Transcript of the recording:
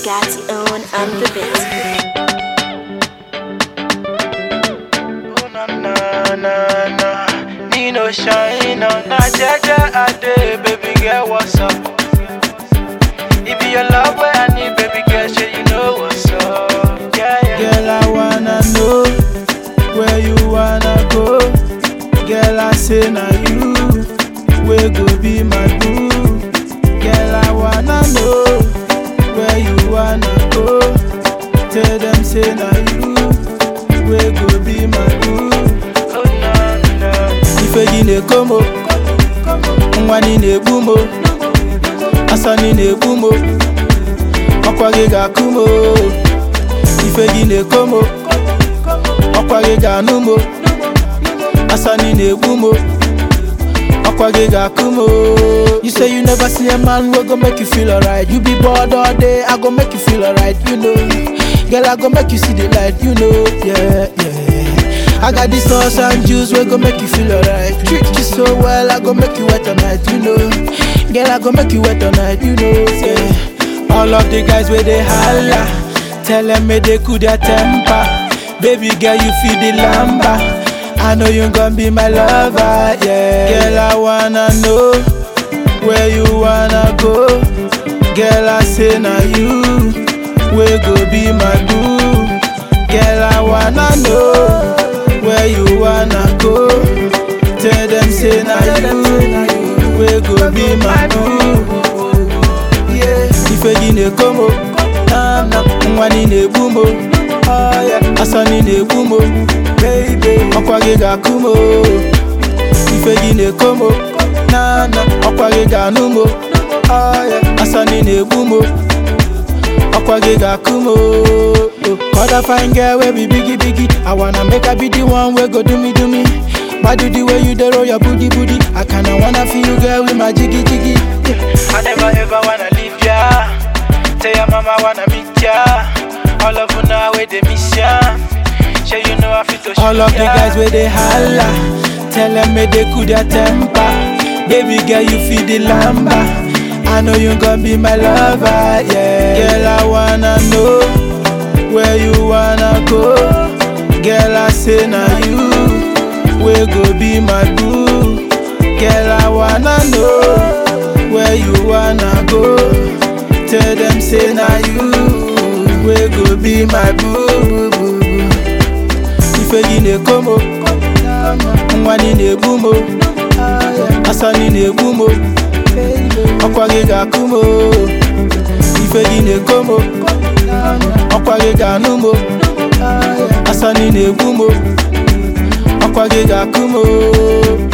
Bugatti own on the beat. Oh na na na na, Nino shine on. Na Jaja Ade, baby girl, what's up? It be your love where I need, baby girl, sure you know what's up. Yeah, yeah. Girl, I wanna know where you wanna go. Girl, I say na you, where go be my boo. Girl, I wanna know where you wanna go. Tell them say na you, where go be my boo. Oh na na. Ife gine komo, mwani ne bumo, asani ne bumo, okwage ga kumo. Ife gine komo, okwage ga numo, asani ne bumo, okwage ga kumo. You say you never see a man who go make you feel alright. You be bored all day, I go make you feel alright, you know. Girl, I go make you see the light, you know. Yeah, yeah. I got this sauce and juice, we go make you feel alright. Treat you so well, I go make you wet tonight, you know. Girl, I go make you wet tonight, you know. Yeah. All of the guys where they holla, tell them me they cool their temper. Baby girl, you feel the lamba. I know you gon' be my lover, yeah. Girl, I wanna know where you wanna go. Girl, I say na you, where go be my boo. Girl, I wanna know where you wanna go. Tell them say na you, where go be my boo. Yeah. Ife gine komo, na mwani ne bumo. Oh yeah, asani ne bumo, baby. Okwage ga kumo. Ife gine komo, na okwage ga numo. Oh yeah, asani ne bumo, okwage ga kumo. Other fine girl we be biggie. I wanna make her be the one we go do me. Why do the way you dey roll your booty? I kinda wanna feel you, girl, with my jiggy. Yeah. I never ever wanna leave ya. Tell your mama wanna meet ya. All of you now where they miss ya. Sure you know I feel to show All of ya. the guys where they holla, tell them me they cool their temper. Baby girl, you feel the lamba. I know you gon' be my lover, yeah. Girl, I wanna know where you wanna go. Girl, I say na you, where go be my boo. Girl, I wanna know where you wanna go. Tell them say na you, where go be my boo. Ife gine komo, mwani ne bumo, asani ne bumo, okwage ga kumo. Ife gine komo, okwage ga numo, asani ne bumo, okwage ga kumo.